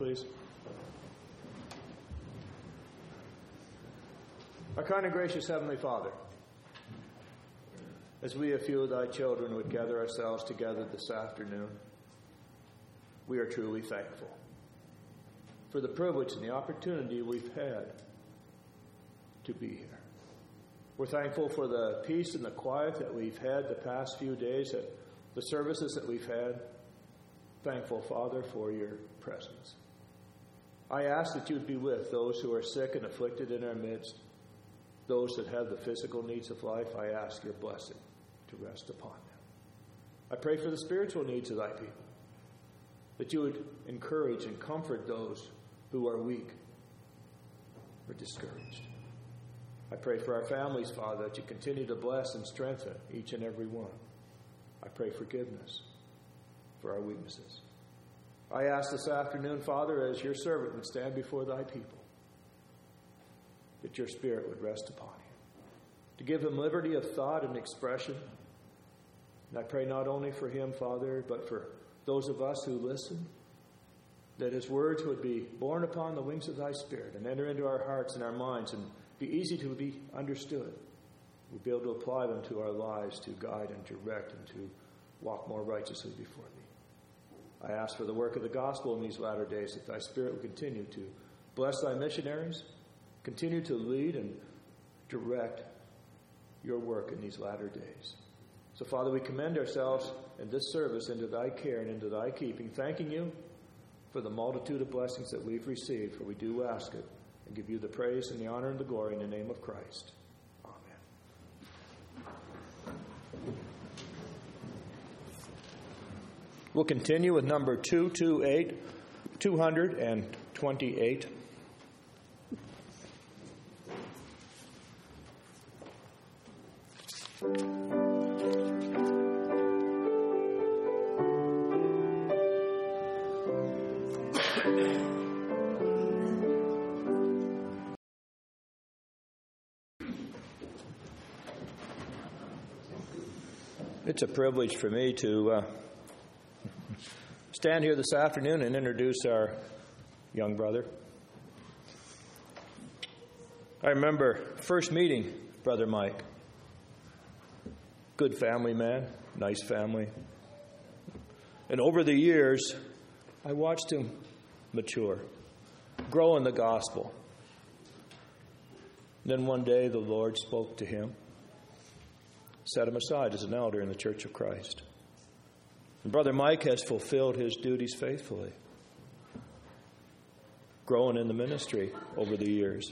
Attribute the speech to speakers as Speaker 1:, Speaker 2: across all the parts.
Speaker 1: Please. Our kind and gracious Heavenly Father, as we, a few of thy children, would gather ourselves together this afternoon, we are truly thankful for the privilege and the opportunity we've had to be here. We're thankful for the peace and the quiet that we've had the past few days, at the services that we've had. Thankful, Father, for your presence. I ask that you would be with those who are sick and afflicted in our midst, those that have the physical needs of life. I ask your blessing to rest upon them. I pray for the spiritual needs of thy people, that you would encourage and comfort those who are weak or discouraged. I pray for our families, Father, that you continue to bless and strengthen each and every one. I pray forgiveness for our weaknesses. I ask this afternoon, Father, as your servant would stand before thy people, that your Spirit would rest upon him, to give him liberty of thought and expression. And I pray not only for him, Father, but for those of us who listen, that his words would be borne upon the wings of thy Spirit and enter into our hearts and our minds and be easy to be understood. We'd be able to apply them to our lives to guide and direct and to walk more righteously before thee. I ask for the work of the gospel in these latter days, that thy Spirit will continue to bless thy missionaries, continue to lead and direct your work in these latter days. So, Father, we commend ourselves in this service into thy care and into thy keeping, thanking you for the multitude of blessings that we've received, for we do ask it, and give you the praise and the honor and the glory in the name of Christ. We'll continue with number 228. It's a privilege for me to stand here this afternoon and introduce our young brother. I remember first meeting Brother Mike. Good family man, nice family. And over the years, I watched him mature, grow in the gospel. Then one day the Lord spoke to him, set him aside as an elder in the Church of Christ. And Brother Mike has fulfilled his duties faithfully, growing in the ministry over the years.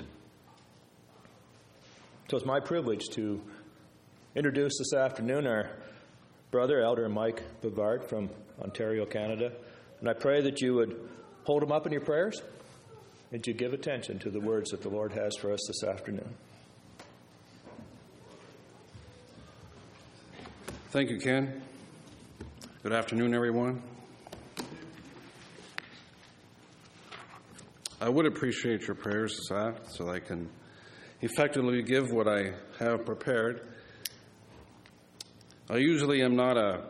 Speaker 1: So it's my privilege to introduce this afternoon our brother, Elder Mike Bavard from Ontario, Canada. And I pray that you would hold him up in your prayers and you give attention to the words that the Lord has for us this afternoon.
Speaker 2: Thank you, Ken. Good afternoon, everyone. I would appreciate your prayers so that I can effectively give what I have prepared. I usually am not a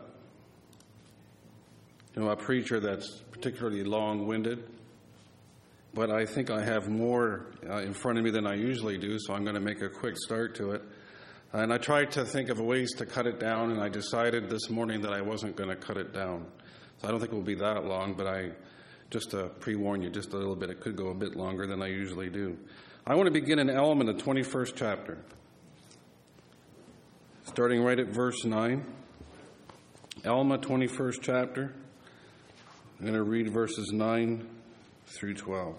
Speaker 2: preacher that's particularly long-winded, but I think I have more in front of me than I usually do, so I'm going to make a quick start to it. And I tried to think of ways to cut it down, and I decided this morning that I wasn't going to cut it down. So I don't think it will be that long, but just to pre-warn you just a little bit, it could go a bit longer than I usually do. I want to begin in Alma, the 21st chapter, starting right at verse 9. Alma, 21st chapter. I'm going to read verses 9 through 12.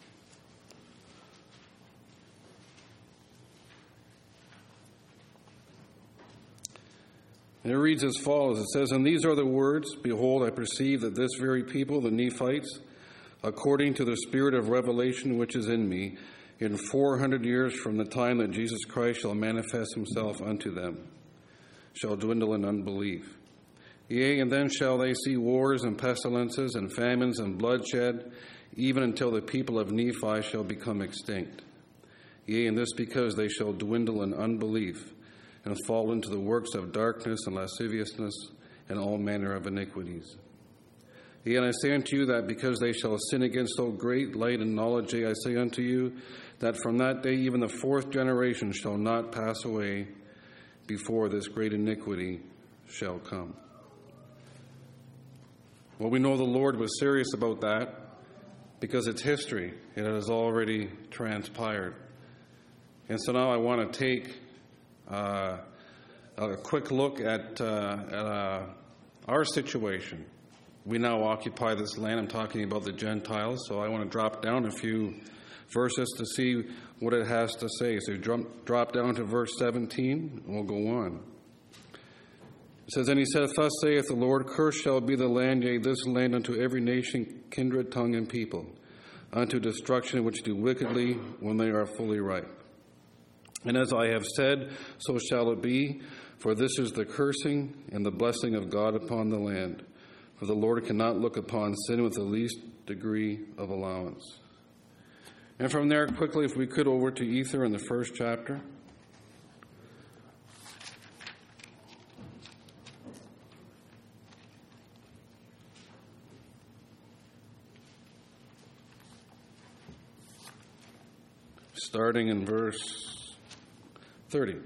Speaker 2: And it reads as follows. It says, "And these are the words, Behold, I perceive that this very people, the Nephites, according to the spirit of revelation which is in me, in 400 years from the time that Jesus Christ shall manifest himself unto them, shall dwindle in unbelief. Yea, and then shall they see wars and pestilences and famines and bloodshed, even until the people of Nephi shall become extinct. Yea, and this because they shall dwindle in unbelief, and fall into the works of darkness and lasciviousness and all manner of iniquities. Yea, and I say unto you that because they shall sin against so great light and knowledge, yea, I say unto you that from that day even the fourth generation shall not pass away before this great iniquity shall come. Well, we know the Lord was serious about that because it's history. It has already transpired. And so now I want to take a quick look at our situation. We now occupy this land. I'm talking about the Gentiles, so I want to drop down a few verses to see what it has to say. So drop down to verse 17, and we'll go on. It says, And he said, Thus saith the Lord, Cursed shall be the land, yea, this land unto every nation, kindred, tongue, and people, unto destruction which do wickedly when they are fully ripe. And as I have said, so shall it be, for this is the cursing and the blessing of God upon the land. For the Lord cannot look upon sin with the least degree of allowance. And from there, quickly, if we could, over to Ether in the first chapter. Starting in verse 30.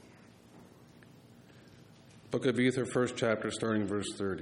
Speaker 2: Book of Ether, first chapter, starting verse 30.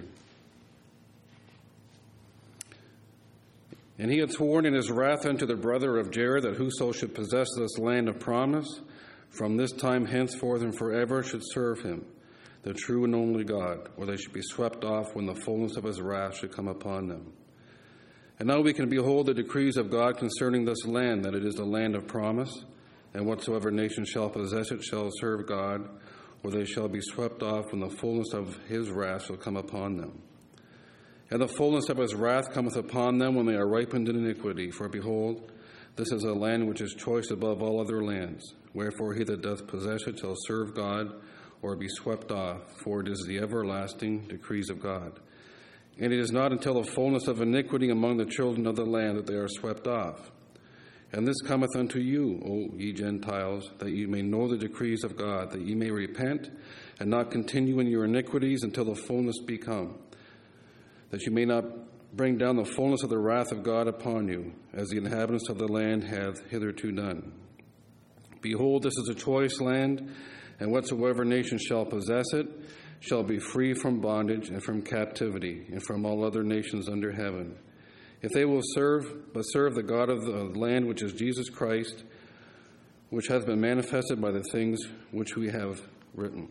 Speaker 2: And he had sworn in his wrath unto the brother of Jared that whoso should possess this land of promise, from this time henceforth and forever should serve him, the true and only God, or they should be swept off when the fullness of his wrath should come upon them. And now we can behold the decrees of God concerning this land, that it is the land of promise, and whatsoever nation shall possess it shall serve God, or they shall be swept off when the fullness of his wrath shall come upon them. And the fullness of his wrath cometh upon them when they are ripened in iniquity. For behold, this is a land which is choice above all other lands. Wherefore he that doth possess it shall serve God, or be swept off, for it is the everlasting decrees of God. And it is not until the fullness of iniquity among the children of the land that they are swept off. And this cometh unto you, O ye Gentiles, that ye may know the decrees of God, that ye may repent, and not continue in your iniquities until the fullness be come, that you may not bring down the fullness of the wrath of God upon you, as the inhabitants of the land have hitherto done. Behold, this is a choice land, and whatsoever nation shall possess it shall be free from bondage and from captivity and from all other nations under heaven. If they will serve the God of the land, which is Jesus Christ, which hath been manifested by the things which we have written.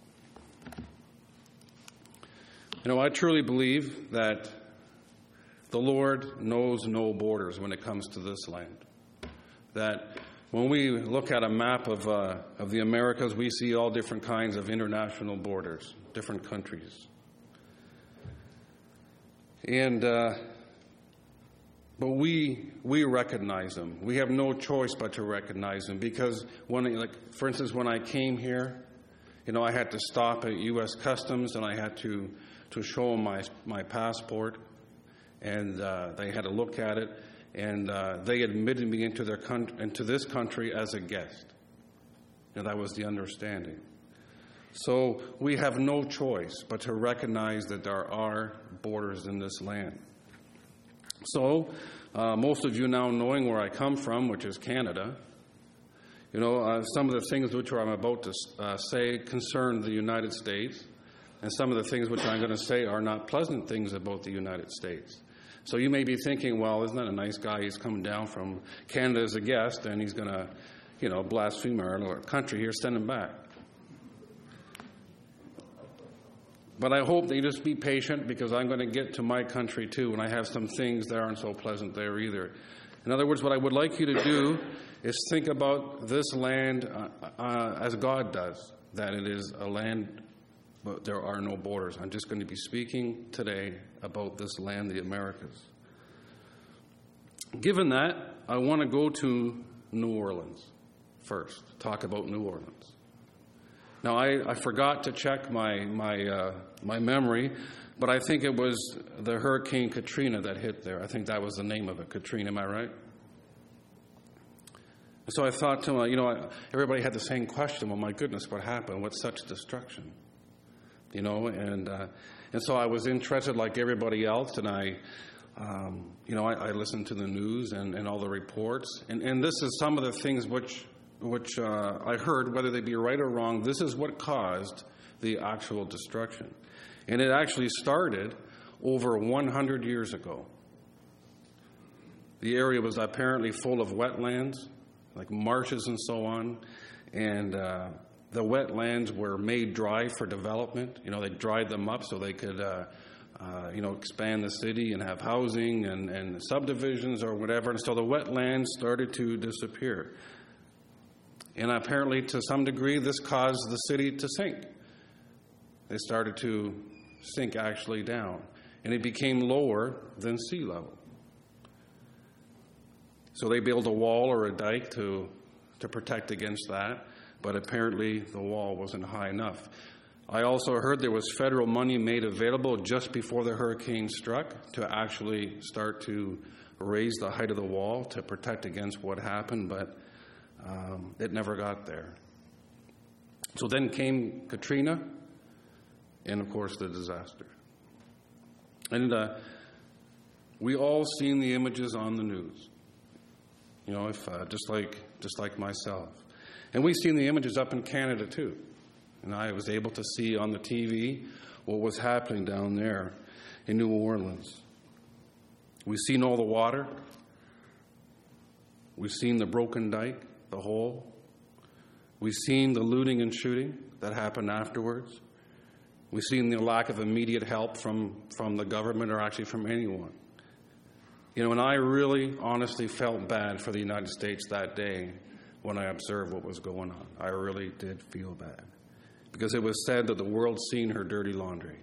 Speaker 2: You know, I truly believe that the Lord knows no borders when it comes to this land. That when we look at a map of the Americas, we see all different kinds of international borders, different countries. And but we recognize them. We have no choice but to recognize them, because for instance, when I came here, you know, I had to stop at U.S. Customs and I had to show them my passport, and they had to look at it, and they admitted me into this country as a guest. And that was the understanding. So we have no choice but to recognize that there are borders in this land. So most of you now knowing where I come from, which is Canada, you know, some of the things which I'm about to say concern the United States, and some of the things which I'm going to say are not pleasant things about the United States. So you may be thinking, well, isn't that a nice guy? He's coming down from Canada as a guest, and he's going to, you know, blaspheme our country here, send him back. But I hope that you just be patient, because I'm going to get to my country too, and I have some things that aren't so pleasant there either. In other words, what I would like you to do is think about this land as God does, that it is a land, but there are no borders. I'm just going to be speaking today about this land, the Americas. Given that, I want to go to New Orleans first, talk about New Orleans. Now, I forgot to check my memory, but I think it was the Hurricane Katrina that hit there. I think that was the name of it, Katrina, am I right? So I thought to myself, everybody had the same question. Well, my goodness, what happened? What's such destruction? You know, and And so I was interested like everybody else, and I listened to the news and all the reports. And this is some of the things which I heard, whether they be right or wrong. This is what caused the actual destruction. And it actually started over 100 years ago. The area was apparently full of wetlands, like marshes and so on. And the wetlands were made dry for development. They dried them up so they could, expand the city and have housing and subdivisions or whatever. And so the wetlands started to disappear. And apparently, to some degree, this caused the city to sink. They started to sink actually down. And it became lower than sea level. So they built a wall or a dike to protect against that. But apparently, the wall wasn't high enough. I also heard there was federal money made available just before the hurricane struck to actually start to raise the height of the wall to protect against what happened, but it never got there. So then came Katrina, and of course the disaster. And we all seen the images on the news. Just like myself. And we've seen the images up in Canada too. And I was able to see on the TV what was happening down there in New Orleans. We've seen all the water. We've seen the broken dike, the hole. We've seen the looting and shooting that happened afterwards. We've seen the lack of immediate help from the government or actually from anyone. And I really honestly felt bad for the United States that day when I observed what was going on. I really did feel bad. Because it was said that the world's seen her dirty laundry.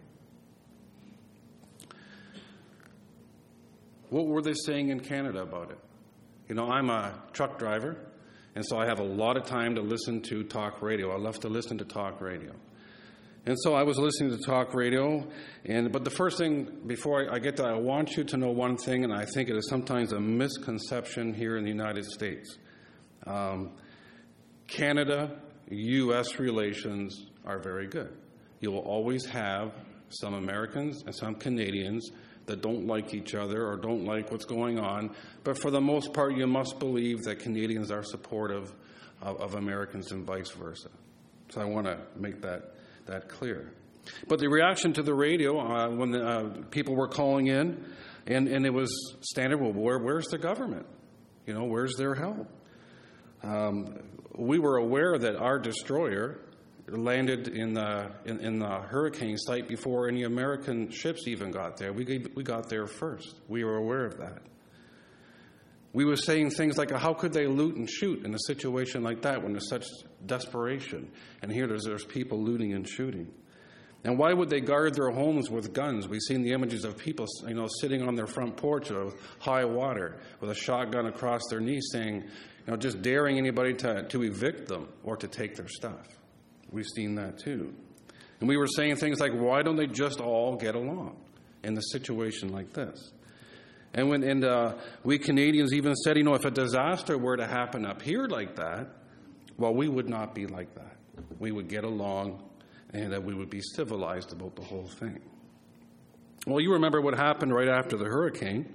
Speaker 2: What were they saying in Canada about it? I'm a truck driver, and so I have a lot of time to listen to talk radio. I love to listen to talk radio. And so I was listening to talk radio, but the first thing, before I get to that, I want you to know one thing, and I think it is sometimes a misconception here in the United States. Canada-U.S. relations are very good. You will always have some Americans and some Canadians that don't like each other or don't like what's going on, but for the most part, you must believe that Canadians are supportive of Americans and vice versa. So I want to make that clear. But the reaction to the radio when the people were calling in, and it was standard, well, where's the government? Where's their help? We were aware that our destroyer landed in the hurricane site before any American ships even got there. We got there first. We were aware of that. We were saying things like, how could they loot and shoot in a situation like that when there's such desperation? And here there's people looting and shooting. And why would they guard their homes with guns? We've seen the images of people, sitting on their front porch of high water with a shotgun across their knee saying, just daring anybody to evict them or to take their stuff. We've seen that too. And we were saying things like, why don't they just all get along in a situation like this? And we Canadians even said, if a disaster were to happen up here like that, well, we would not be like that. We would get along and we would be civilized about the whole thing. Well, you remember what happened right after the hurricane.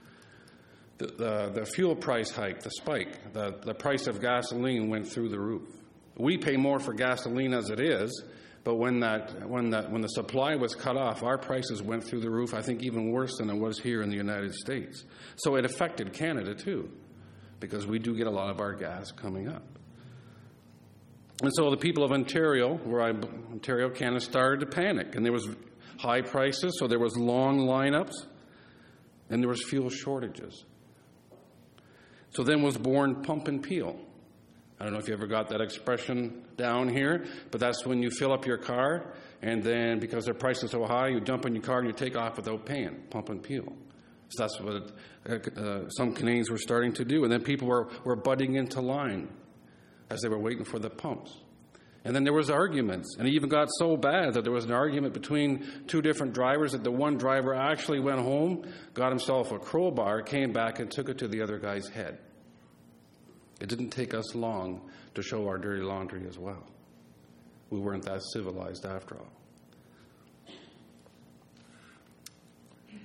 Speaker 2: The fuel price hike, the spike, the price of gasoline went through the roof. We pay more for gasoline as it is, but when the supply was cut off, our prices went through the roof, I think even worse than it was here in the United States. So it affected Canada too, because we do get a lot of our gas coming up. And so the people of Ontario, Canada, started to panic, and there was high prices, so there was long lineups, and there was fuel shortages. So then was born pump and peel. I don't know if you ever got that expression down here, but that's when you fill up your car, and then because their price is so high, you dump in your car and you take off without paying, pump and peel. So that's what some Canadians were starting to do. And then people were butting into line as they were waiting for the pumps. And then there was arguments, and it even got so bad that there was an argument between two different drivers that the one driver actually went home, got himself a crowbar, came back and took it to the other guy's head. It didn't take us long to show our dirty laundry as well. We weren't that civilized after all.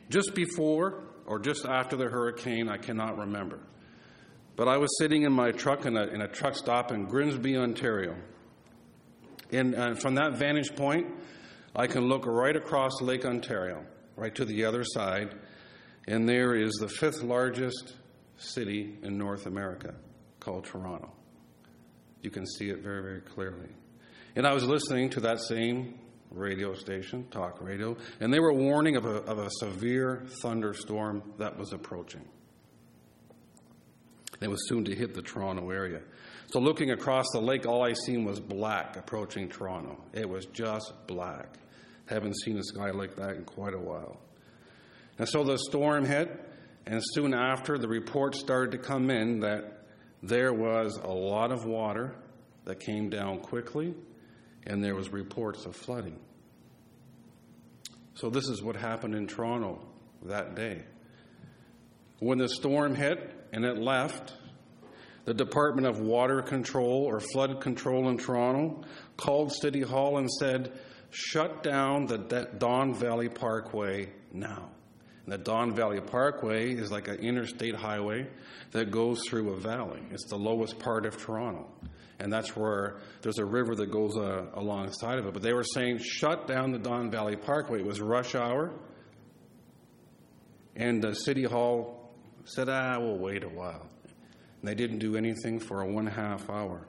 Speaker 2: just before or just after the hurricane, I cannot remember. But I was sitting in my truck in a truck stop in Grimsby, Ontario. And from that vantage point, I can look right across Lake Ontario, right to the other side, and there is the 5th largest city in North America, called Toronto. You can see it very, very clearly. And I was listening to that same radio station, talk radio, and they were warning of a severe thunderstorm that was approaching. It was soon to hit the Toronto area. So looking across the lake, all I seen was black approaching Toronto. It was just black. Haven't seen a sky like that in quite a while. And so the storm hit, and soon after, the reports started to come in that there was a lot of water that came down quickly, and there was reports of flooding. So this is what happened in Toronto that day. When the storm hit and it left, the Department of Water Control or Flood Control in Toronto called City Hall and said, shut down the Don Valley Parkway now. And the Don Valley Parkway is like an interstate highway that goes through a valley. It's the lowest part of Toronto. And that's where there's a river that goes alongside of it. But they were saying, shut down the Don Valley Parkway. It was rush hour. And the City Hall said, we'll wait a while. And they didn't do anything for a 1.5 hour.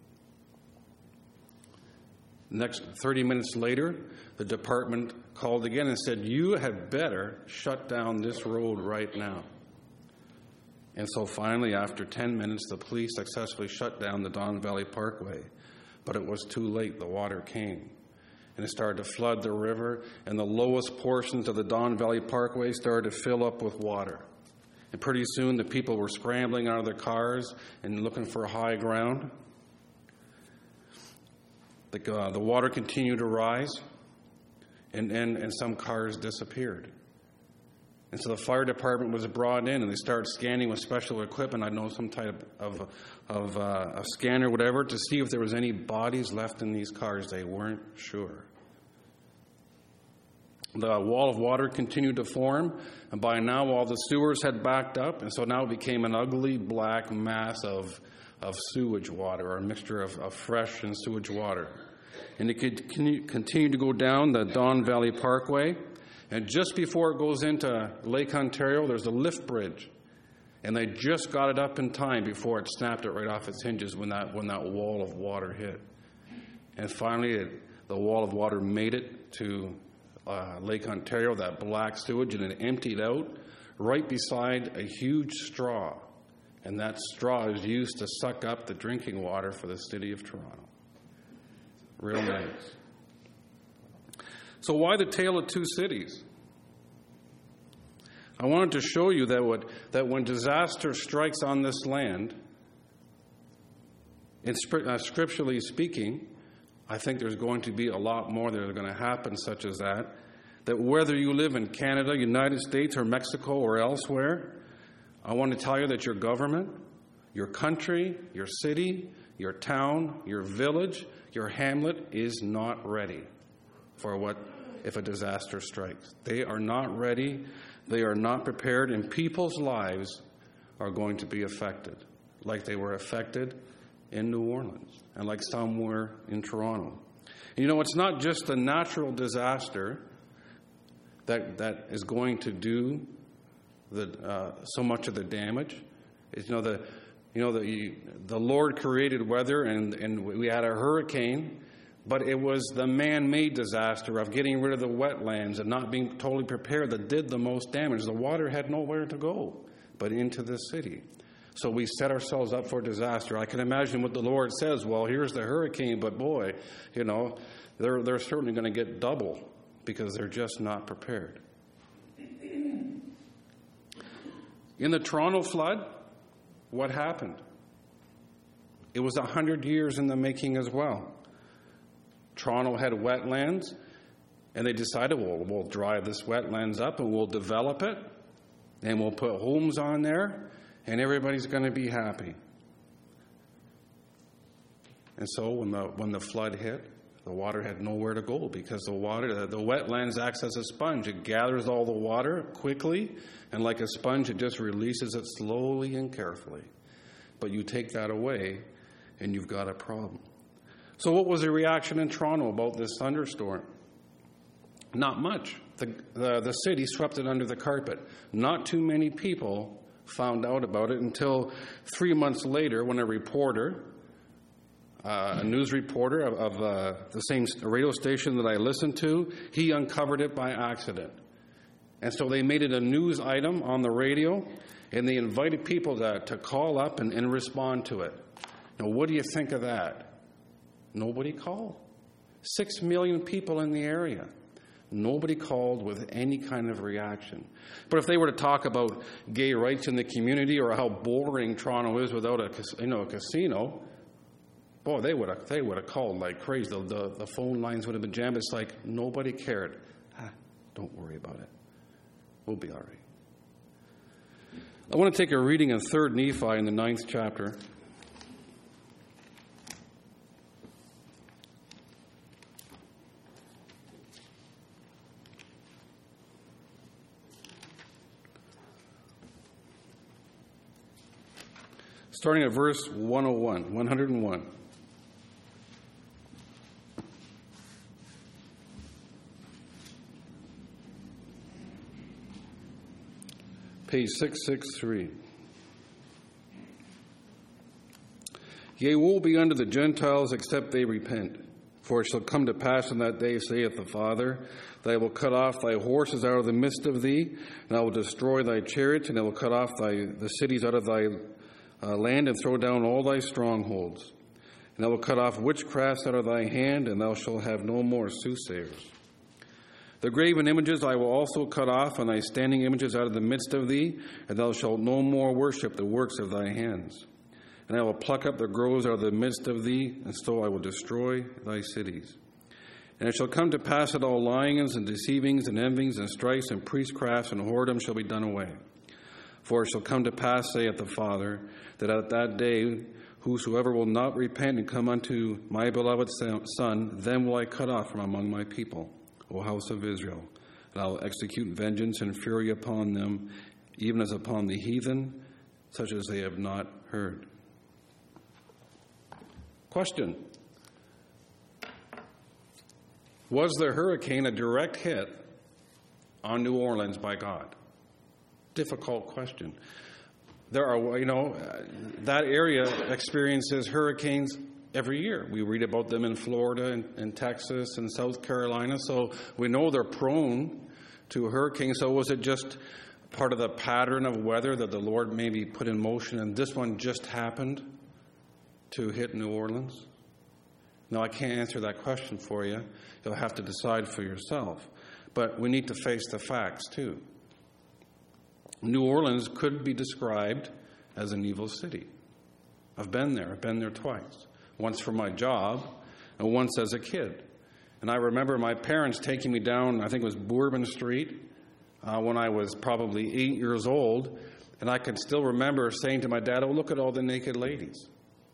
Speaker 2: Next 30 minutes later, the department called again and said, you had better shut down this road right now. And so finally, after 10 minutes, the police successfully shut down the Don Valley Parkway. But it was too late. The water came. And it started to flood the river, and the lowest portions of the Don Valley Parkway started to fill up with water. And pretty soon, the people were scrambling out of their cars and looking for high ground. The water continued to rise, and some cars disappeared. And so the fire department was brought in, and they started scanning with special equipment. I know some type of a scanner, whatever, to see if there was any bodies left in these cars. They weren't sure. The wall of water continued to form, and by now all the sewers had backed up, and so now it became an ugly black mass of sewage water, or a mixture of fresh and sewage water. And it could continue to go down the Don Valley Parkway. And just before it goes into Lake Ontario, there's a lift bridge. And they just got it up in time before it snapped it right off its hinges when that wall of water hit. And finally, the wall of water made it to Lake Ontario, that black sewage, and it emptied out right beside a huge straw. And that straw is used to suck up the drinking water for the city of Toronto. Real nice. So why the tale of two cities? I wanted to show you that when disaster strikes on this land, scripturally speaking, I think there's going to be a lot more that are going to happen such as that whether you live in Canada, United States, or Mexico, or elsewhere, I want to tell you that your government, your country, your city, your town, your village, your hamlet is not ready for what if a disaster strikes. They are not ready. They are not prepared, and people's lives are going to be affected, like they were affected in New Orleans and like some were in Toronto. And you know, it's not just the natural disaster that is going to do so much of the damage. It's, the Lord created weather, and we had a hurricane. But it was the man-made disaster of getting rid of the wetlands and not being totally prepared that did the most damage. The water had nowhere to go but into the city. So we set ourselves up for disaster. I can imagine what the Lord says, well, here's the hurricane, but boy, they're certainly going to get double because they're just not prepared. In the Toronto flood, what happened? It was 100 years in the making as well. Toronto had wetlands, and they decided, well, we'll dry this wetlands up and we'll develop it, and we'll put homes on there, and everybody's going to be happy. And so when the flood hit, The water had nowhere to go because the wetlands acts as a sponge. It gathers all the water quickly, and like a sponge, it just releases it slowly and carefully. But you take that away, and you've got a problem. So what was the reaction in Toronto about this thunderstorm? Not much. The city swept it under the carpet. Not too many people found out about it until 3 months later when a reporter, a news reporter of the same radio station that I listened to, he uncovered it by accident. And so they made it a news item on the radio, and they invited people to call up and respond to it. Now, what do you think of that? Nobody called. 6 million people in the area. Nobody called with any kind of reaction. But if they were to talk about gay rights in the community or how boring Toronto is without a casino, boy, they would have called like crazy. The phone lines would have been jammed. It's like nobody cared. Don't worry about it. We'll be all right. I want to take a reading of 3 Nephi in the 9th chapter. Starting at verse 101. Page 663. Yea, woe be unto the Gentiles, except they repent. For it shall come to pass in that day, saith the Father, that I will cut off thy horses out of the midst of thee, and I will destroy thy chariots, and I will cut off the cities out of thy land, and throw down all thy strongholds. And I will cut off witchcrafts out of thy hand, and thou shalt have no more soothsayers. The graven images I will also cut off, and thy standing images out of the midst of thee, and thou shalt no more worship the works of thy hands. And I will pluck up the groves out of the midst of thee, and so I will destroy thy cities. And it shall come to pass that all lyings and deceivings and envyings and strifes and priestcrafts and whoredom shall be done away. For it shall come to pass, saith the Father, that at that day whosoever will not repent and come unto my beloved Son, them will I cut off from among my people, O house of Israel. And I will execute vengeance and fury upon them, even as upon the heathen, such as they have not heard. Question. Was the hurricane a direct hit on New Orleans by God? Difficult question. There are, that area experiences hurricanes every year. We read about them in Florida and Texas and South Carolina, so we know they're prone to hurricanes. So was it just part of the pattern of weather that the Lord maybe put in motion, and this one just happened to hit New Orleans? No, I can't answer that question for you. You'll have to decide for yourself. But we need to face the facts, too. New Orleans could be described as an evil city. I've been there twice. Once for my job, and once as a kid. And I remember my parents taking me down, I think it was Bourbon Street, when I was probably 8 years old. And I can still remember saying to my dad, "Oh, look at all the naked ladies."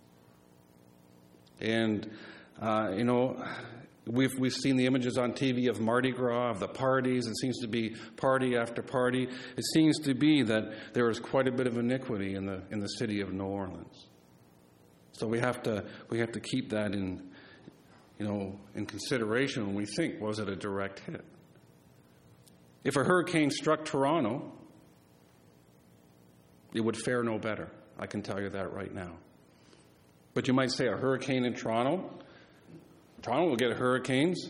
Speaker 2: And, we've seen the images on TV of Mardi Gras, of the parties. It seems to be party after party. It seems to be that there is quite a bit of iniquity in the city of New Orleans. So we have to keep that in consideration when we think, was it a direct hit? If a hurricane struck Toronto, it would fare no better. I can tell you that right now. But you might say a hurricane in Toronto will get hurricanes.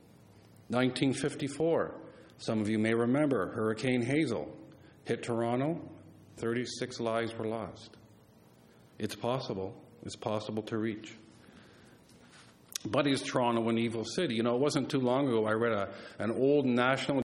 Speaker 2: 1954. Some of you may remember Hurricane Hazel hit Toronto. 36 lives were lost. It's possible. It's possible to reach. But is Toronto an evil city? It wasn't too long ago I read an old national.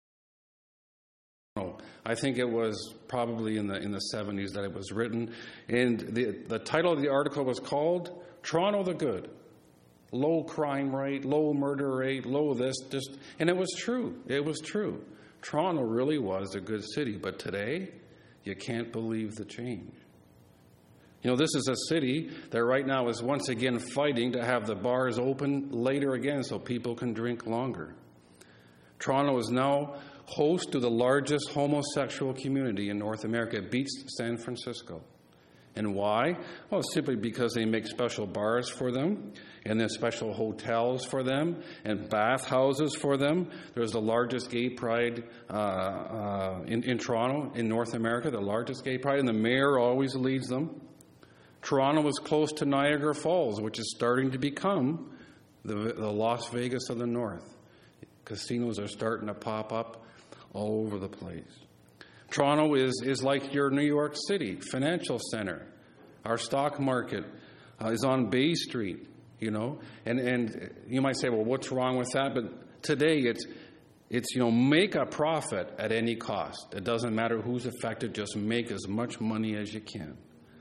Speaker 2: I think it was probably in the 70s that it was written. And the title of the article was called Toronto the Good. Low crime rate, low murder rate, low this, just, and it was true. It was true. Toronto really was a good city, but today, you can't believe the change. This is a city that right now is once again fighting to have the bars open later again so people can drink longer. Toronto is now host to the largest homosexual community in North America. It beats San Francisco. And why? Well, simply because they make special bars for them, and then special hotels for them, and bathhouses for them. There's the largest gay pride in Toronto, in North America, the largest gay pride, and the mayor always leads them. Toronto is close to Niagara Falls, which is starting to become the Las Vegas of the North. Casinos are starting to pop up all over the place. Toronto is like your New York City financial center. Our stock market is on Bay Street, And you might say, well, what's wrong with that? But today it's make a profit at any cost. It doesn't matter who's affected. Just make as much money as you can.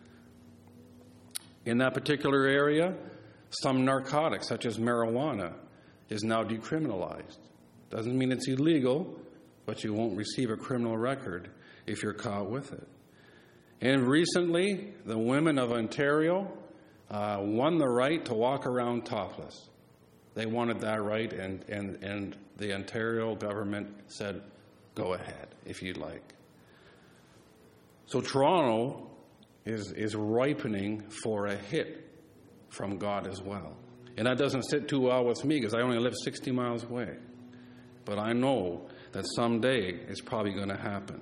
Speaker 2: In that particular area, some narcotics, such as marijuana, is now decriminalized. Doesn't mean it's illegal, but you won't receive a criminal record if you're caught with it. And recently, the women of Ontario won the right to walk around topless. They wanted that right, and the Ontario government said, go ahead if you'd like. So Toronto is ripening for a hit from God as well. And that doesn't sit too well with me because I only live 60 miles away. But I know that someday it's probably going to happen.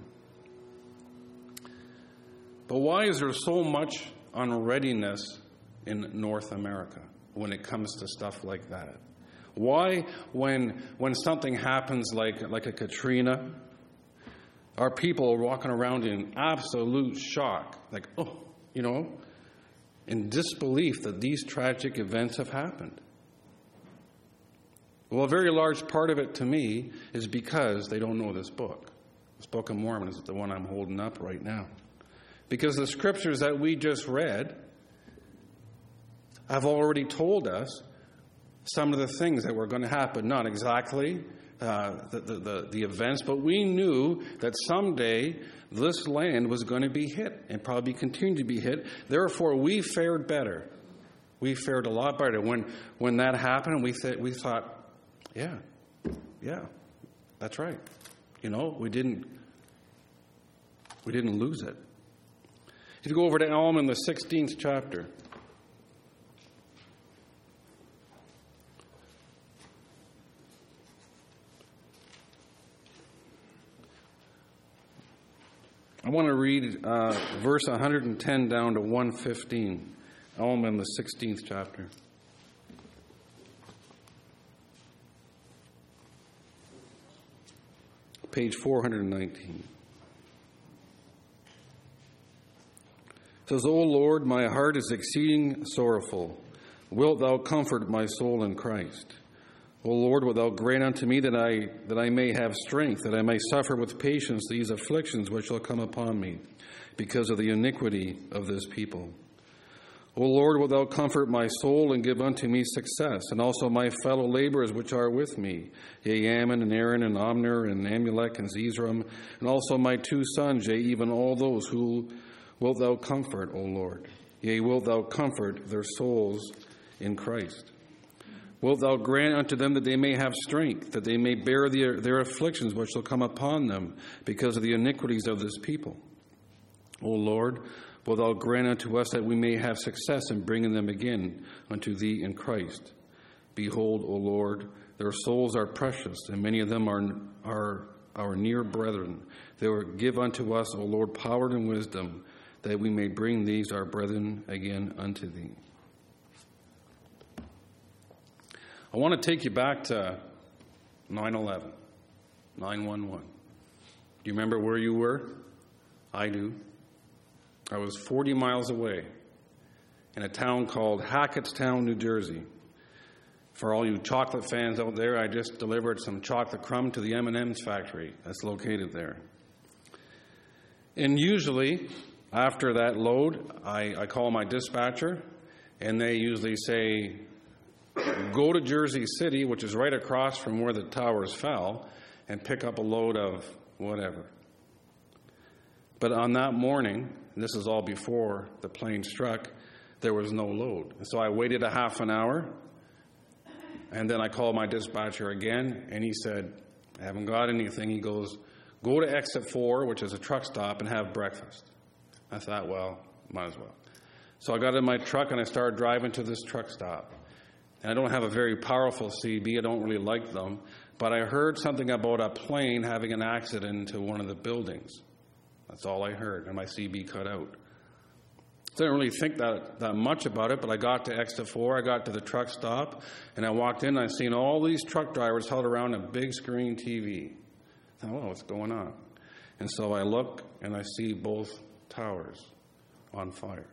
Speaker 2: But why is there so much unreadiness in North America when it comes to stuff like that? Why, when something happens like a Katrina, are people walking around in absolute shock, like, in disbelief that these tragic events have happened? Well, a very large part of it to me is because they don't know this book. This Book of Mormon is the one I'm holding up right now. Because the scriptures that we just read have already told us some of the things that were going to happen. Not exactly the events, but we knew that someday this land was going to be hit and probably continue to be hit. Therefore, we fared better. We fared a lot better. When that happened, we thought, yeah, that's right. We didn't lose it. If you go over to Alma in the 16th chapter, I want to read verse 110 down to 115. Alma in the 16th chapter. Page 419. It says, O Lord, my heart is exceeding sorrowful. Wilt thou comfort my soul in Christ? O Lord, wilt thou grant unto me that I may have strength, that I may suffer with patience these afflictions which shall come upon me, because of the iniquity of this people. O Lord, wilt thou comfort my soul and give unto me success, and also my fellow laborers which are with me, yea, Ammon and Aaron and Omner and Amulek and Zezrom, and also my 2 sons, yea, even all those who wilt thou comfort, O Lord. Yea, wilt thou comfort their souls in Christ. Wilt thou grant unto them that they may have strength, that they may bear their afflictions which shall come upon them because of the iniquities of this people. O Lord, wilt thou grant unto us that we may have success in bringing them again unto thee in Christ. Behold, O Lord, their souls are precious, and many of them are our near brethren. They will give unto us, O Lord, power and wisdom, that we may bring these our brethren again unto thee. I want to take you back to 9/11, 9/11. Do you remember where you were? I do. I was 40 miles away in a town called Hackettstown, New Jersey. For all you chocolate fans out there, I just delivered some chocolate crumb to the M&M's factory that's located there. And usually, after that load, I call my dispatcher, and they usually say, go to Jersey City, which is right across from where the towers fell, and pick up a load of whatever. But on that morning, and this is all before the plane struck, there was no load. And so I waited a half an hour, and then I called my dispatcher again, and he said, I haven't got anything. He goes, go to exit 4, which is a truck stop, and have breakfast. I thought, well, might as well. So I got in my truck, and I started driving to this truck stop. And I don't have a very powerful CB. I don't really like them. But I heard something about a plane having an accident into one of the buildings. That's all I heard, and my CB cut out. So I didn't really think that much about it, but I got to exit 4, I got to the truck stop, and I walked in, and I seen all these truck drivers held around a big screen TV. I thought, well, what's going on? And so I look, and I see both towers on fire.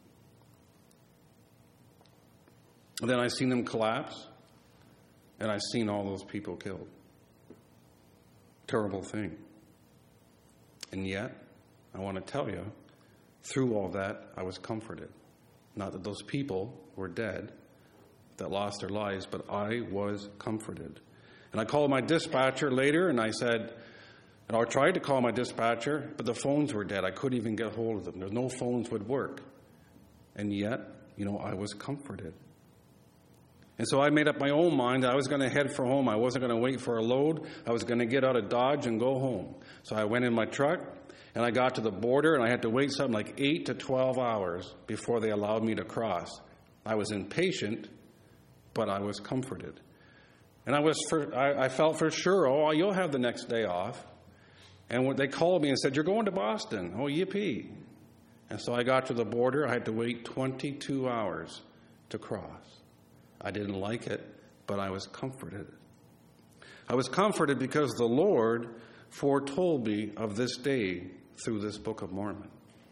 Speaker 2: And then I seen them collapse, and I seen all those people killed. Terrible thing. And yet, I want to tell you, through all that, I was comforted. Not that those people were dead, that lost their lives, but I was comforted. And I called my dispatcher later, and I said, and I tried to call my dispatcher, but the phones were dead. I couldn't even get hold of them. There's no phones would work. And yet, I was comforted. And so I made up my own mind that I was going to head for home. I wasn't going to wait for a load. I was going to get out of Dodge and go home. So I went in my truck, and I got to the border, and I had to wait something like 8 to 12 hours before they allowed me to cross. I was impatient, but I was comforted. And I felt for sure, you'll have the next day off. And when they called me and said, you're going to Boston. Oh, yippee. And so I got to the border. I had to wait 22 hours to cross. I didn't like it, but I was comforted. I was comforted because the Lord foretold me of this day through this Book of Mormon.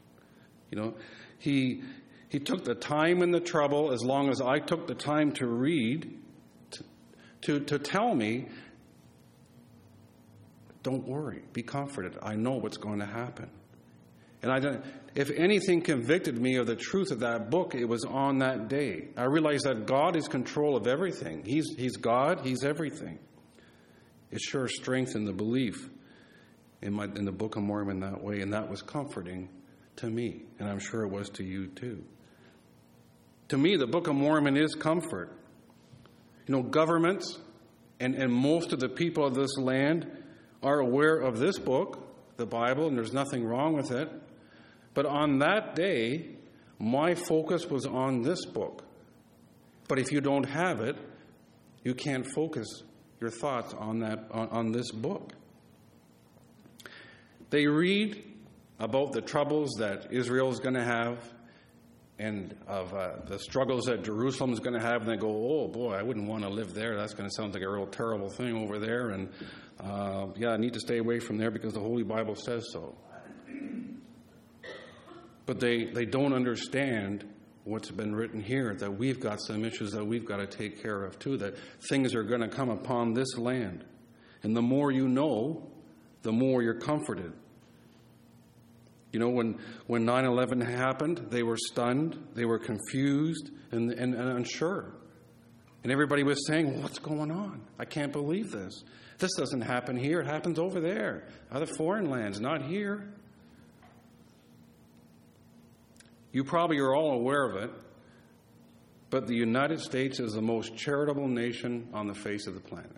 Speaker 2: He took the time and the trouble, as long as I took the time to read, to tell me, don't worry, be comforted. I know what's going to happen. And if anything convicted me of the truth of that book, it was on that day. I realized that God is in control of everything. He's God. He's everything. It sure strengthened the belief in the Book of Mormon that way, and that was comforting to me, and I'm sure it was to you too. To me, the Book of Mormon is comfort. Governments and most of the people of this land are aware of this book, the Bible, and there's nothing wrong with it. But on that day, my focus was on this book. But if you don't have it, you can't focus your thoughts on this book. They read about the troubles that Israel is going to have and of the struggles that Jerusalem is going to have, and they go, oh boy, I wouldn't want to live there. That's going to sound like a real terrible thing over there, and I need to stay away from there because the Holy Bible says so. But they don't understand what's been written here, that we've got some issues that we've got to take care of too, that things are going to come upon this land. And the more you know, the more you're comforted. When 9/11 happened, they were stunned, they were confused and unsure. And everybody was saying, well, what's going on? I can't believe this. This doesn't happen here. It happens over there, other foreign lands, not here. You probably are all aware of it, but the United States is the most charitable nation on the face of the planet.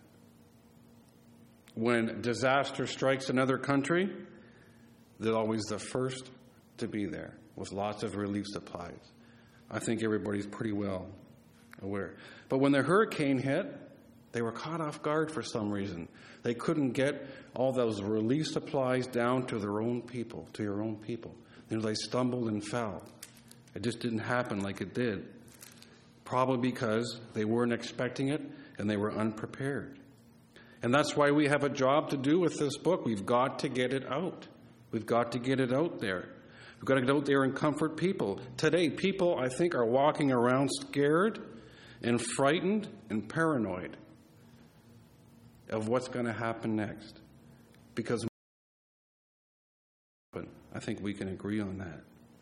Speaker 2: When disaster strikes another country, they're always the first to be there with lots of relief supplies. I think everybody's pretty well aware. But when the hurricane hit, they were caught off guard for some reason. They couldn't get all those relief supplies down to their own people, to your own people. They stumbled and fell. It just didn't happen like it did. Probably because they weren't expecting it and they were unprepared. And that's why we have a job to do with this book. We've got to get it out. We've got to get it out there. We've got to get out there and comfort people. Today, people, I think, are walking around scared and frightened and paranoid of what's going to happen next. Because I think we can agree on that.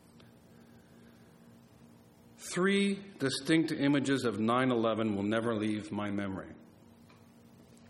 Speaker 2: 3 distinct images of 9/11 will never leave my memory.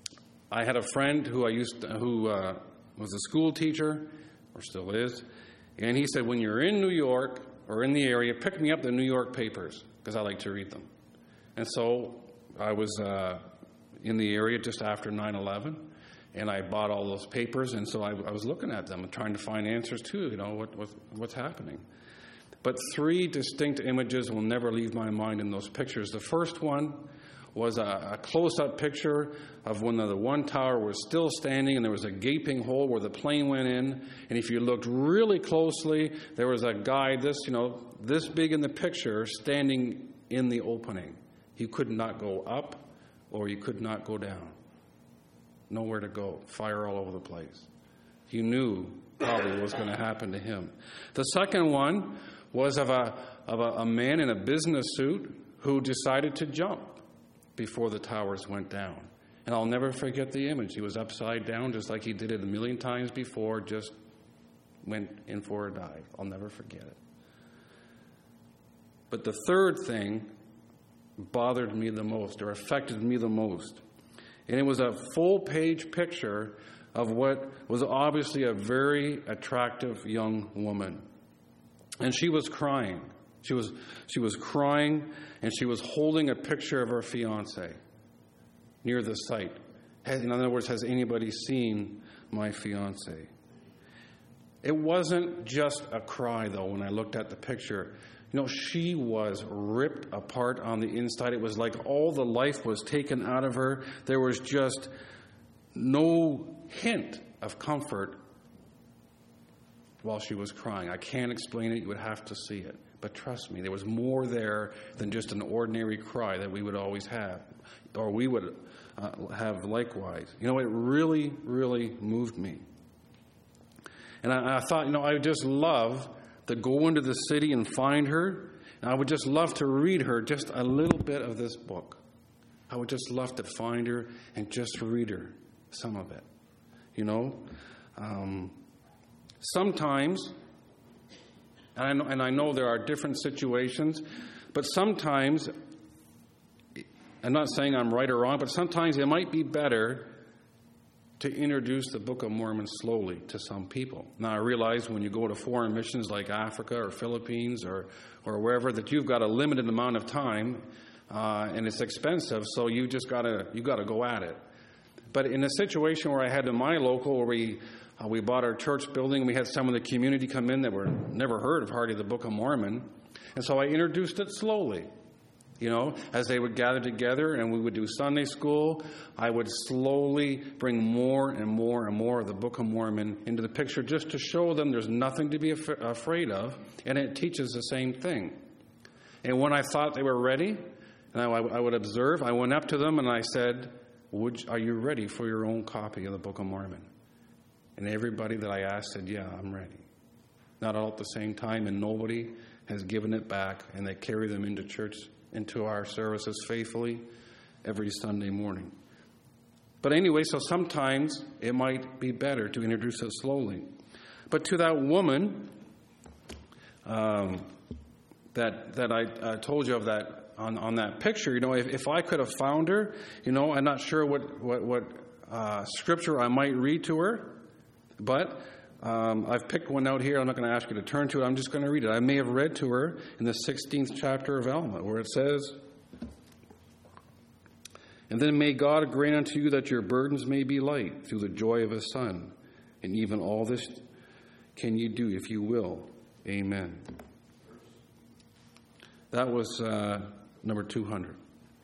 Speaker 2: I had a friend who was a school teacher, or still is, And he said, when you're in New York or in the area, pick me up the New York papers, because I like to read them. And so I was in the area just after 9/11, and I bought all those papers, and so I was looking at them and trying to find answers too, what's happening. But 3 distinct images will never leave my mind in those pictures. The first one was a close-up picture of when the one tower was still standing and there was a gaping hole where the plane went in. And if you looked really closely, there was a guy this big in the picture standing in the opening. He could not go up or he could not go down. Nowhere to go. Fire all over the place. You knew probably what was going to happen to him. The second one was of a man in a business suit who decided to jump before the towers went down. And I'll never forget the image. He was upside down just like he did it a million times before, just went in for a dive. I'll never forget it. But the third thing bothered me the most, or affected me the most. And it was a full-page picture of what was obviously a very attractive young woman. And she was crying. She was crying, and she was holding a picture of her fiancé near the site. In other words, has anybody seen my fiancé? It wasn't just a cry, though, when I looked at the picture. She was ripped apart on the inside. It was like all the life was taken out of her. There was just no hint of comfort while she was crying. I can't explain it. You would have to see it. But trust me, there was more there than just an ordinary cry that we would always have, or we would have likewise. It really, really moved me. And I thought, I would just love to go into the city and find her, and I would just love to read her just a little bit of this book. I would just love to find her and just read her some of it. Sometimes, and I know there are different situations, but sometimes, I'm not saying I'm right or wrong, but sometimes it might be better to introduce the Book of Mormon slowly to some people. Now, I realize when you go to foreign missions like Africa or Philippines or wherever, that you've got a limited amount of time, and it's expensive, so you got to go at it. But in a situation where I had in my local, where we bought our church building, we had some of the community come in that were never heard of hardly the Book of Mormon, and so I introduced it slowly. As they would gather together and we would do Sunday school, I would slowly bring more and more and more of the Book of Mormon into the picture, just to show them there's nothing to be afraid of, and it teaches the same thing. And when I thought they were ready, and I would observe, I went up to them and I said, are you ready for your own copy of the Book of Mormon? And everybody that I asked said, yeah, I'm ready. Not all at the same time, and nobody has given it back, and they carry them into church, into our services faithfully every Sunday morning. But anyway, so sometimes it might be better to introduce it slowly. But to that woman that I told you of, that on that picture, if I could have found her, I'm not sure what scripture I might read to her, but I've picked one out here. I'm not going to ask you to turn to it. I'm just going to read it. I may have read to her in the 16th chapter of Alma, where it says, "And then may God grant unto you that your burdens may be light through the joy of his Son. And even all this can you do if you will. Amen." That was number 200.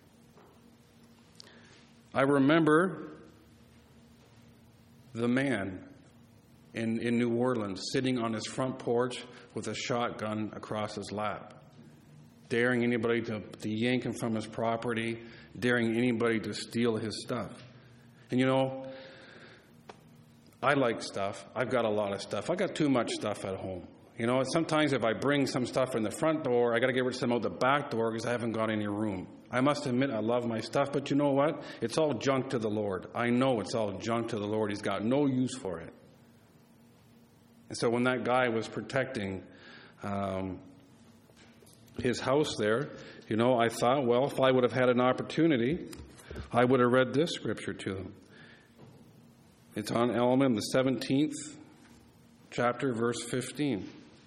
Speaker 2: I remember the man in New Orleans sitting on his front porch with a shotgun across his lap, daring anybody to yank him from his property, daring anybody to steal his stuff. And I like stuff. I've got a lot of stuff. I got too much stuff at home. Sometimes if I bring some stuff in the front door, I got to get rid of some out the back door because I haven't got any room. I must admit I love my stuff, but you know what? It's all junk to the Lord. I know it's all junk to the Lord. He's got no use for it. And so when that guy was protecting his house there, I thought, well, if I would have had an opportunity, I would have read this scripture to him. It's on Alma, the 17th chapter, verse 15.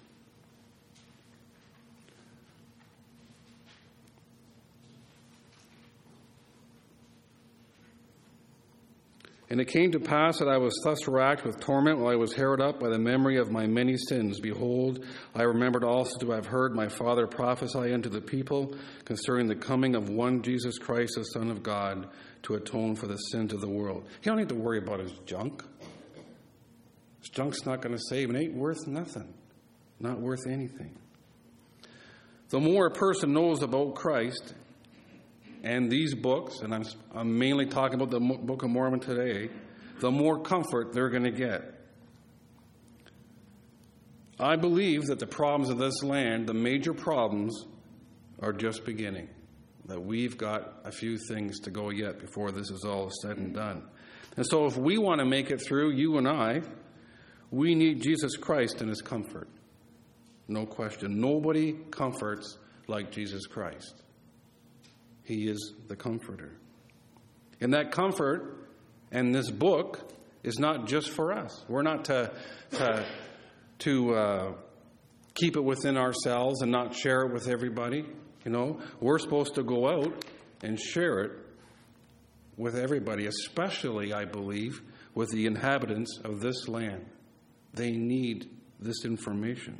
Speaker 2: And it came to pass that I was thus racked with torment while I was harrowed up by the memory of my many sins. Behold, I remembered also to have heard my father prophesy unto the people concerning the coming of one Jesus Christ, the Son of God, to atone for the sins of the world. You don't need to worry about his junk. His junk's not going to save. It ain't worth nothing. Not worth anything. The more a person knows about Christ and these books, and I'm mainly talking about the Book of Mormon today, the more comfort they're going to get. I believe that the problems of this land, the major problems, are just beginning. That we've got a few things to go yet before this is all said and done. And so if we want to make it through, you and I, we need Jesus Christ and his comfort. No question. Nobody comforts like Jesus Christ. He is the comforter. And that comfort and this book is not just for us. We're not to keep it within ourselves and not share it with everybody. You know, we're supposed to go out and share it with everybody, especially, I believe, with the inhabitants of this land. They need this information.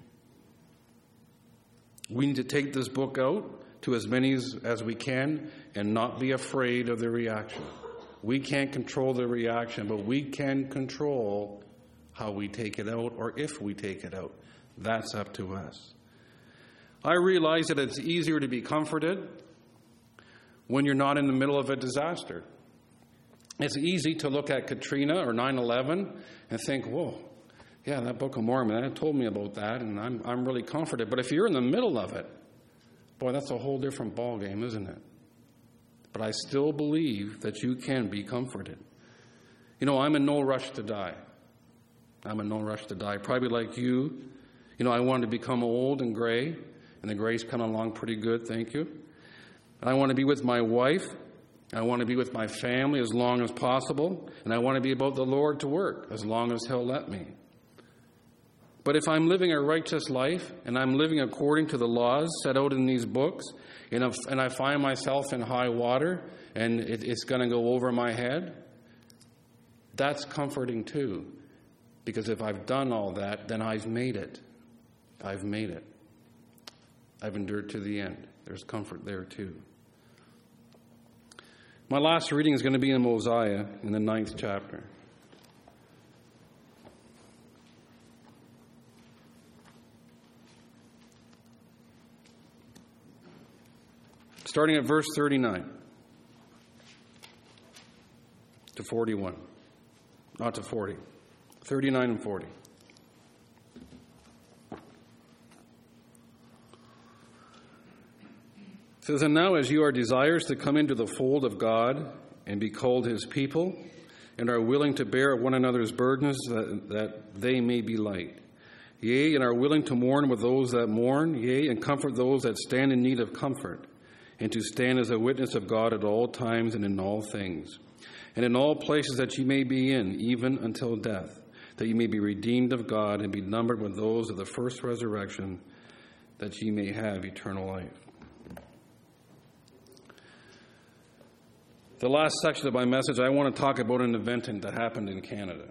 Speaker 2: We need to take this book out to as many as we can and not be afraid of the reaction. We can't control the reaction, but we can control how we take it out or if we take it out. That's up to us. I realize that it's easier to be comforted when you're not in the middle of a disaster. It's easy to look at Katrina or 9/11 and think, whoa, yeah, that Book of Mormon, that told me about that, and I'm really comforted. But if you're in the middle of it, boy, that's a whole different ballgame, isn't it? But I still believe that you can be comforted. You know, I'm in no rush to die. I'm in no rush to die. Probably like you. You know, I want to become old and gray, and the gray's coming along pretty good, thank you. I want to be with my wife. I want to be with my family as long as possible, and I want to be about the Lord to work as long as he'll let me. But if I'm living a righteous life and I'm living according to the laws set out in these books, and I find myself in high water and it's going to go over my head, that's comforting too. Because if I've done all that, then I've made it. I've made it. I've endured to the end. There's comfort there too. My last reading is going to be in Mosiah in the 9th chapter. Starting at verse 39 to 41. Not to 40. 39 and 40. It says, "And now as you are desirous to come into the fold of God and be called his people, and are willing to bear one another's burdens that they may be light. Yea, and are willing to mourn with those that mourn, yea, and comfort those that stand in need of comfort, and to stand as a witness of God at all times and in all things, and in all places that ye may be in, even until death, that ye may be redeemed of God and be numbered with those of the first resurrection, that ye may have eternal life." The last section of my message, I want to talk about an event that happened in Canada.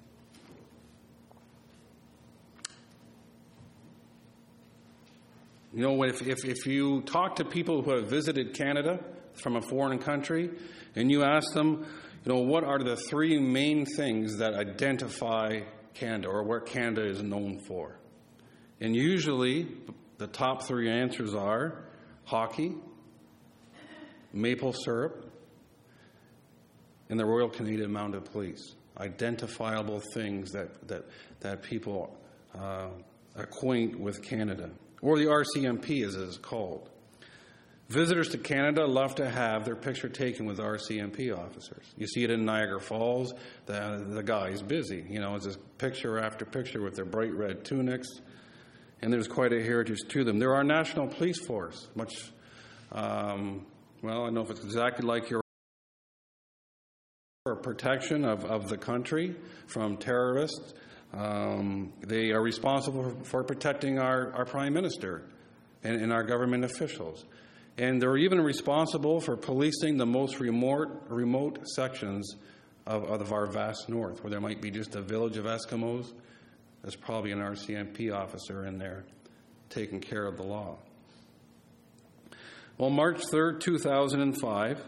Speaker 2: You know, if you talk to people who have visited Canada from a foreign country, and you ask them, you know, what are the three main things that identify Canada or what Canada is known for? And usually the top three answers are hockey, maple syrup, and the Royal Canadian Mounted Police. Identifiable things that people acquaint with Canada. Or the RCMP, as it is called. Visitors to Canada love to have their picture taken with RCMP officers. You see it in Niagara Falls. The guy's busy. You know, it's just picture after picture with their bright red tunics. And there's quite a heritage to them. They're our national police force. Much, I don't know if it's exactly like your protection of the country from terrorists. They are responsible for protecting our prime minister and our government officials. And they're even responsible for policing the most remote sections of our vast north, where there might be just a village of Eskimos. There's probably an RCMP officer in there taking care of the law. Well, March 3rd, 2005,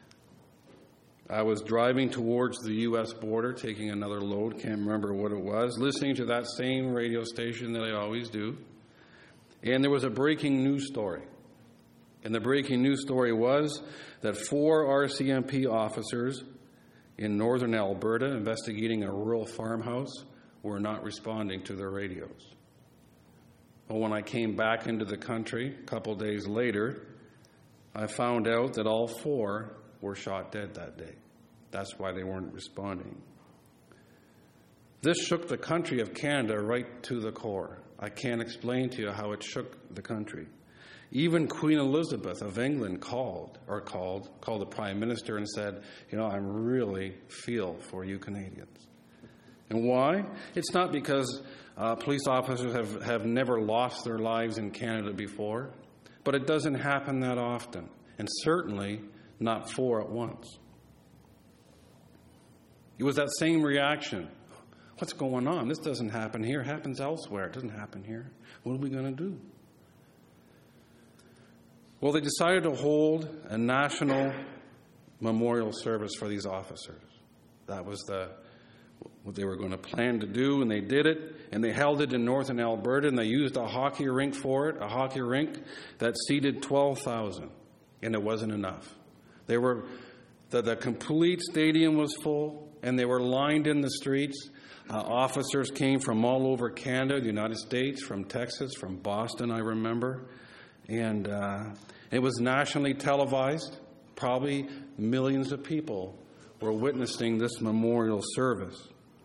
Speaker 2: I was driving towards the U.S. border, taking another load, can't remember what it was, listening to that same radio station that I always do. And there was a breaking news story. And the breaking news story was that 4 RCMP officers in northern Alberta investigating a rural farmhouse were not responding to their radios. Well, when I came back into the country a couple days later, I found out that all 4 were shot dead that day. That's why they weren't responding. This shook the country of Canada right to the core. I can't explain to you how it shook the country. Even Queen Elizabeth of England called the Prime Minister and said, I really feel for you Canadians. And why? It's not because police officers have never lost their lives in Canada before, but it doesn't happen that often, and certainly not 4 at once. It was that same reaction. What's going on? This doesn't happen here. It happens elsewhere. It doesn't happen here. What are we going to do? Well, they decided to hold a national memorial service for these officers. That was what they were going to plan to do, and they did it, and they held it in northern Alberta, and they used a hockey rink for it, a hockey rink that seated 12,000, and it wasn't enough. The complete stadium was full, and they were lined in the streets. Officers came from all over Canada, the United States, from Texas, from Boston, I remember. And it was nationally televised. Probably millions of people were witnessing this memorial service.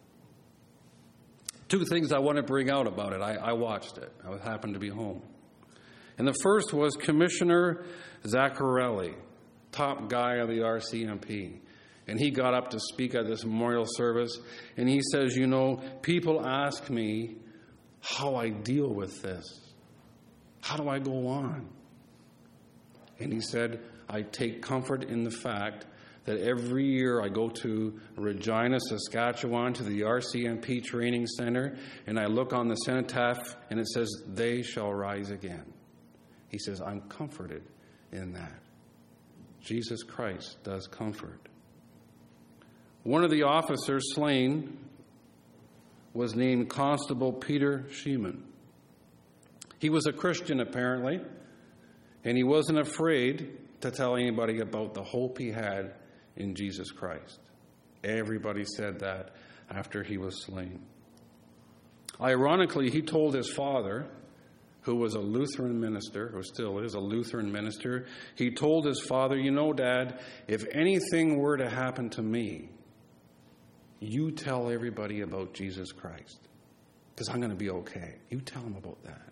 Speaker 2: 2 things I want to bring out about it. I watched it. I happened to be home. And the first was Commissioner Zaccarelli, top guy of the RCMP. And he got up to speak at this memorial service, and he says, people ask me how I deal with this. How do I go on? And he said, I take comfort in the fact that every year I go to Regina, Saskatchewan, to the RCMP Training Center, and I look on the cenotaph, and it says, they shall rise again. He says, I'm comforted in that. Jesus Christ does comfort. One of the officers slain was named Constable Peter Sheeman. He was a Christian, apparently, and he wasn't afraid to tell anybody about the hope he had in Jesus Christ. Everybody said that after he was slain. Ironically, he told his father, who was a Lutheran minister, or still is a Lutheran minister, he told his father, Dad, if anything were to happen to me, you tell everybody about Jesus Christ, because I'm going to be okay. You tell them about that.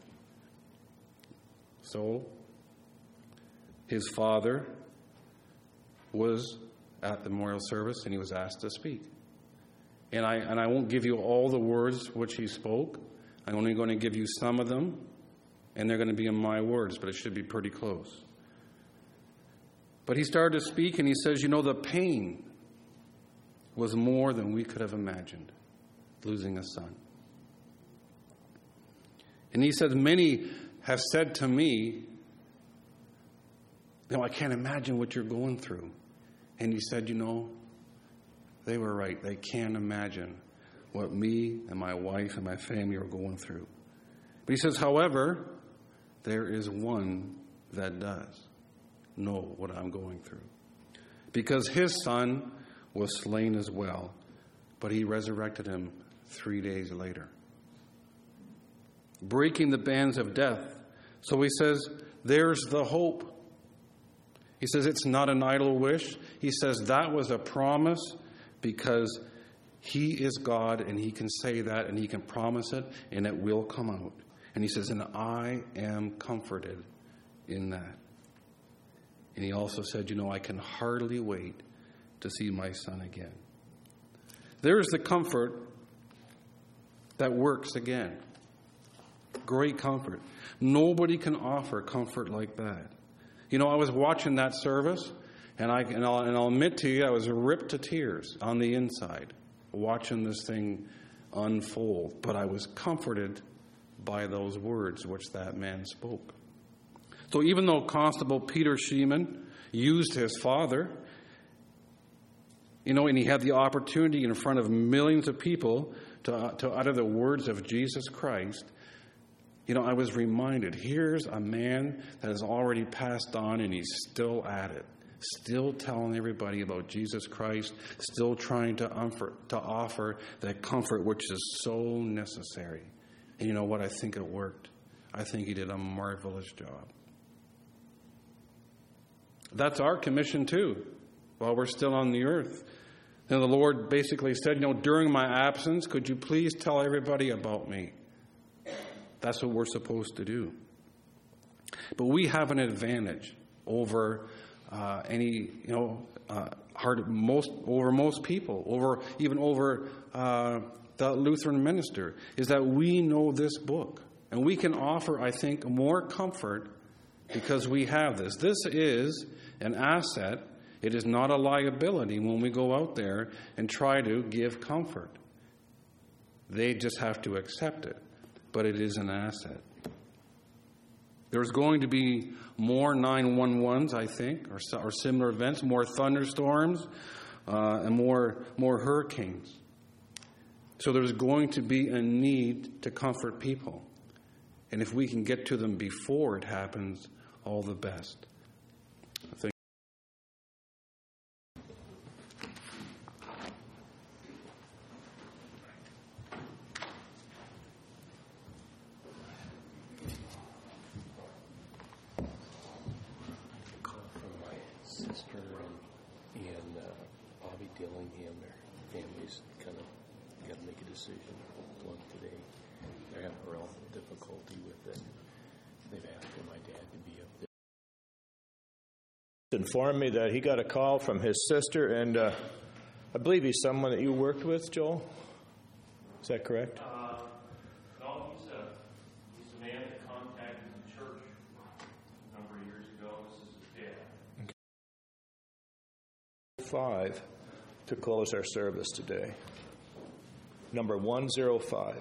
Speaker 2: So, his father was at the memorial service, and he was asked to speak. And I won't give you all the words which he spoke. I'm only going to give you some of them, and they're going to be in my words, but it should be pretty close. But he started to speak, and he says, the pain was more than we could have imagined, losing a son. And he said, many have said to me, I can't imagine what you're going through. And he said, they were right. They can't imagine what me and my wife and my family are going through. But he says, however, there is one that does know what I'm going through. Because his son was slain as well, but he resurrected him 3 days later, breaking the bands of death. So he says, there's the hope. He says it's not an idle wish. He says that was a promise because he is God and he can say that and he can promise it and it will come out. And he says, and I am comforted in that. And he also said, I can hardly wait to see my son again. There's the comfort that works again. Great comfort. Nobody can offer comfort like that. You know, I was watching that service, and I'll admit to you, I was ripped to tears on the inside, watching this thing unfold. But I was comforted by those words which that man spoke. So even though Constable Peter Sheeman used his father, you know, and he had the opportunity in front of millions of people to utter the words of Jesus Christ, you know, I was reminded, here's a man that has already passed on and he's still at it, still telling everybody about Jesus Christ, still trying to offer that comfort which is so necessary. And you know what? I think it worked. I think he did a marvelous job. That's our commission too, while we're still on the earth. And the Lord basically said, you know, during my absence, could you please tell everybody about me? That's what we're supposed to do. But we have an advantage over most people, even over the Lutheran minister, is that we know this book. And we can offer, I think, more comfort because we have this. This is an asset. It is not a liability when we go out there and try to give comfort. They just have to accept it. But it is an asset. There's going to be more 911s, I think, or similar events, more thunderstorms, and more hurricanes. So there's going to be a need to comfort people. And if we can get to them before it happens, all the best. I think.
Speaker 3: Bobby Dillingham, their family's kind of got to make a decision on today. They're having a real difficulty with it. They've asked for my dad to be up there.
Speaker 1: Informed me that he got a call from his sister, and I believe he's someone that you worked with, Joel. Is that correct?
Speaker 4: No, he's a man that contacted the church a number of years ago. This is his dad.
Speaker 1: 5 to close our service today. Number 105.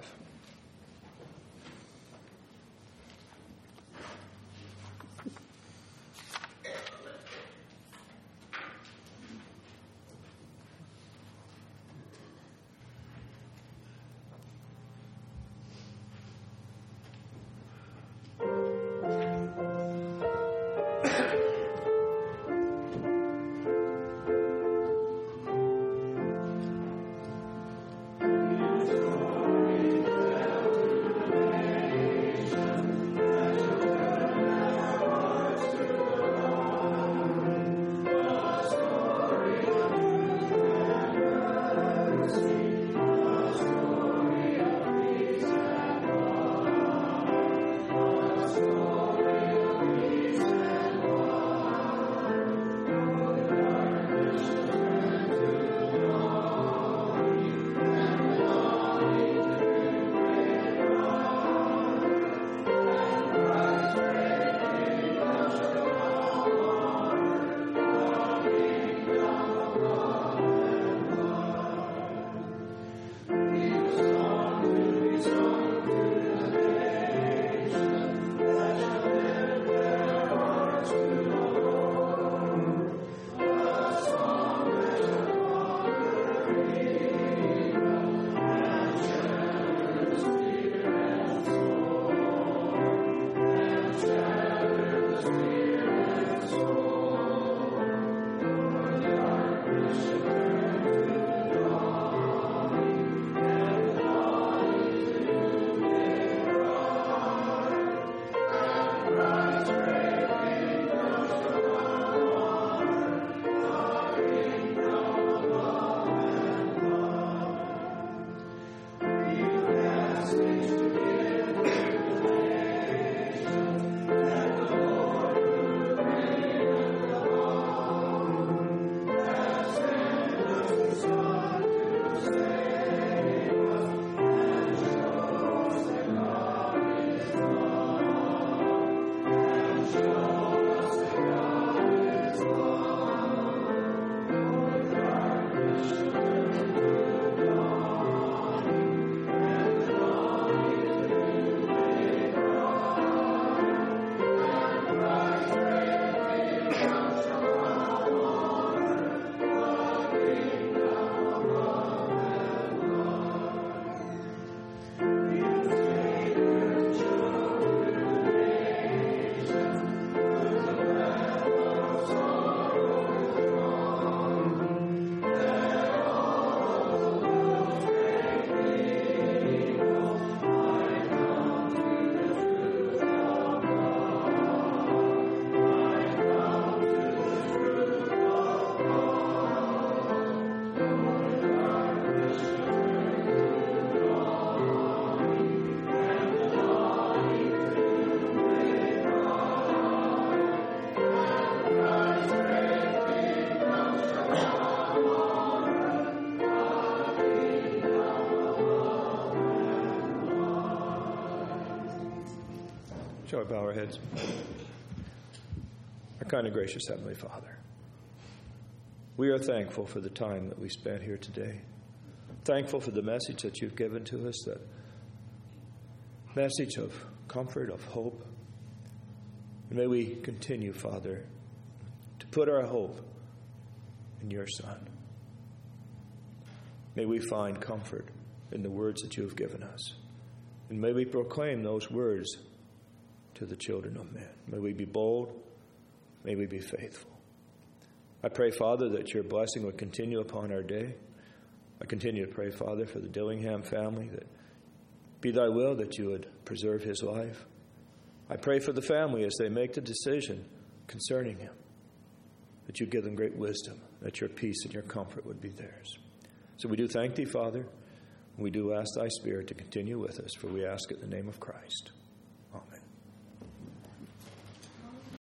Speaker 1: Shall we bow our heads? Our kind and gracious Heavenly Father, we are thankful for the time that we spent here today. Thankful for the message that you've given to us, that message of comfort, of hope. And may we continue, Father, to put our hope in your Son. May we find comfort in the words that you have given us. And may we proclaim those words to the children of men. May we be bold. May we be faithful. I pray, Father, that your blessing would continue upon our day. I continue to pray, Father, for the Dillingham family, that be thy will that you would preserve his life. I pray for the family as they make the decision concerning him, that you give them great wisdom, that your peace and your comfort would be theirs. So we do thank thee, Father, and we do ask thy Spirit to continue with us, for we ask it in the name of Christ.